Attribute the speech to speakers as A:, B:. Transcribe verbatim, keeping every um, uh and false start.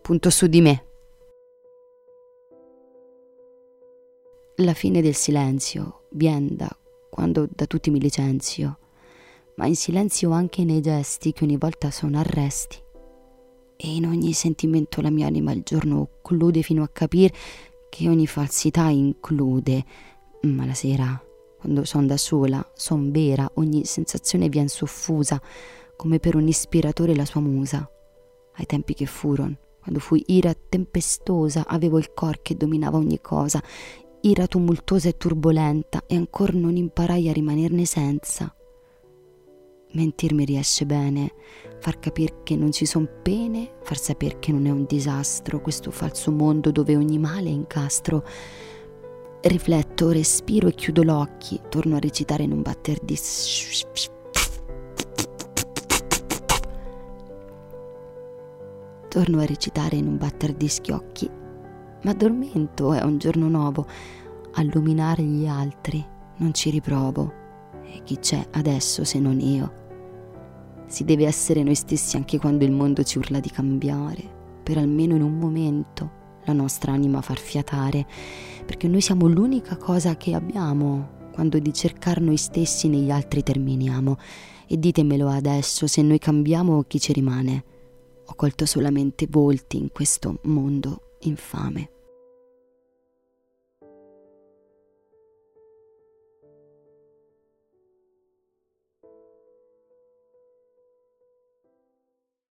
A: punto su di me. La fine del silenzio vien da quando da tutti mi licenzio, ma in silenzio anche nei gesti che ogni volta sono arresti. E in ogni sentimento la mia anima il giorno occlude fino a capire che ogni falsità include, ma la sera, quando son da sola, son vera, ogni sensazione vien soffusa, come per un ispiratore la sua musa. Ai tempi che furon, quando fui ira tempestosa, avevo il cor che dominava ogni cosa, ira tumultuosa e turbolenta, e ancor non imparai a rimanerne senza. Mentir mi riesce bene, far capir che non ci son pene, far saper che non è un disastro questo falso mondo dove ogni male è incastro. Rifletto, respiro e chiudo l'occhi, torno a recitare in un batter di torno a recitare in un batter di schiocchi. Ma addormento, è un giorno nuovo, a illuminare gli altri non ci riprovo, e chi c'è adesso se non io? Si deve essere noi stessi anche quando il mondo ci urla di cambiare, per almeno in un momento la nostra anima far fiatare, perché noi siamo l'unica cosa che abbiamo quando di cercar noi stessi negli altri terminiamo. E ditemelo adesso, se noi cambiamo chi ci rimane? Ho colto solamente volti in questo mondo infame.